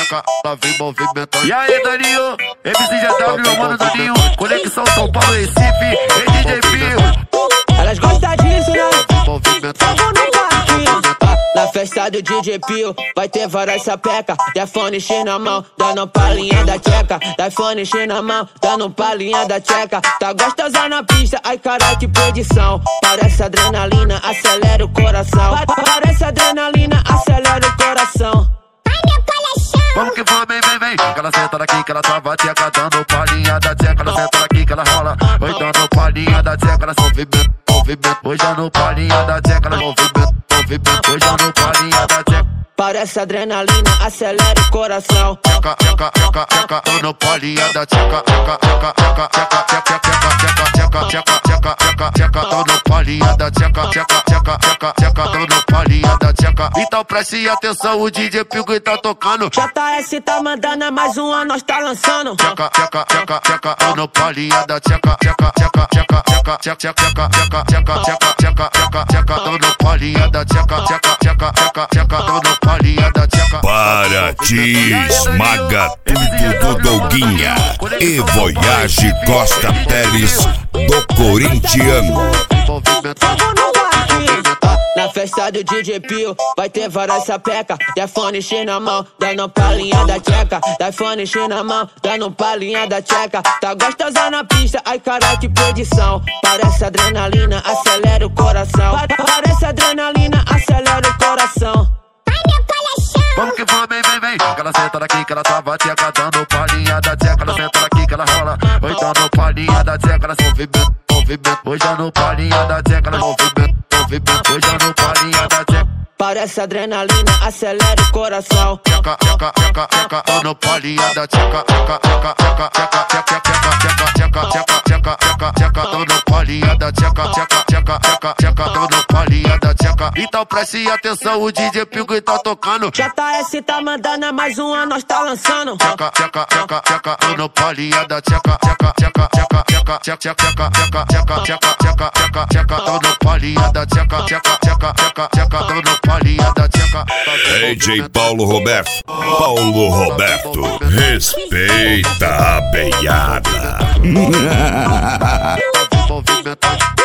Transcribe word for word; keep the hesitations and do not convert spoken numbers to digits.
tcheca, ela vem movimentando. E aí, Daninho, M C G W, meu mano Daninho, Conexão São Paulo, Recife, e D J Pio. Elas gostam disso, né? Movimentando. Fogo no parque. Na festa do D J Pio vai ter várias sapeca. iPhone X na mão, dando palhinha da tcheca. iPhone X na mão, dando palhinha da tcheca. Tá gostosa na pista, ai carai que perdição. Parece adrenalina, acelera o coração. Pa- Parece adrenalina, acelera o coração. Vamos que vamos, vem, vem, vem. Que ela senta daqui, que ela trava a tcheca, dando palhinha da tcheca. Ela senta daqui, que ela rola, vai dando palhinha da tcheca. Ela movimento, movimento, hoje dando palhinha da tcheca. Ela movimento, movimento, hoje dando palhinha da tcheca. Parece adrenalina, acelera o coração. Tcheca, tcheca, tcheca, tcheca, dando palhinha da tcheca. Tcheca, tcheca, tcheca, tcheca, tcheca, tcheca, tcheca, tcheca, tcheca, tcheca, tcheca, dando palhinha da tcheca. Tcheca, tcheca, tcheca, tcheca, dando palhinha da tcheca. Então preste atenção, o D J Pio tá tocando. J S tá mandando, é mais uma, nós tá lançando. Tcheca, tcheca, tcheca, tcheca, dando palhinha da tcheca. Tcheca, tcheca, tcheca, tcheca, tcheca, tcheca, tcheca, tcheca, tcheca, tcheca, tcheca, tcheca, dando palhinha da tcheca. Tcheca, tcheca, tcheca, tcheca, dando palhinha da tcheca. Paraty esmaga tudo do Doguinha e Voyage Costa Teles do Corintiano. Fogo no parque. Na festa do D J Pio vai ter várias sapeca. iPhone X na mão, dando palhinha da tcheca. iPhone X na mão, dando palhinha da tcheca. Tá gostosa na pista, ai carai que perdição. Parece adrenalina, acelera o coração. Pa- Parece adrenalina, acelera o coração. Vamos que vamos, vem, vem, vem. Que ela senta daqui, que ela trava a tcheca, dando palhinha da tcheca. Ela senta daqui, que ela rola, vai dando palhinha da tcheca. Ela movimento, movimento, hoje dando palhinha da tcheca. Ela movimento, movimento, hoje dando palhinha da tcheca. Parece adrenalina, acelera o coração. Tcheca, tcheca, tcheca, tcheca, dando palhinha da tcheca. Tcheca, tcheca, tcheca, tcheca, tcheca, tcheca, tcheca, tcheca, tcheca, tcheca, tcheca, dando palhinha da tcheca. Tcheca, tcheca, tcheca, tcheca, dando palhinha da tcheca. Então preste atenção, o D J Pio tá tocando. J S tá mandando, é mais uma, nós tá lançando. Tcheca, tcheca, tcheca, tcheca, dando palhinha da tcheca. Tcheca, tcheca, tcheca, tcheca, tcheca, tcheca, tcheca, tcheca, tcheca, tcheca, tcheca, tcheca, dando palhinha da tcheca. Tcheca, tcheca, tcheca, tcheca, dando palhinha da tcheca. D J Paulo Roberto, Paulo Roberto, respeita a beiada. Movimentando.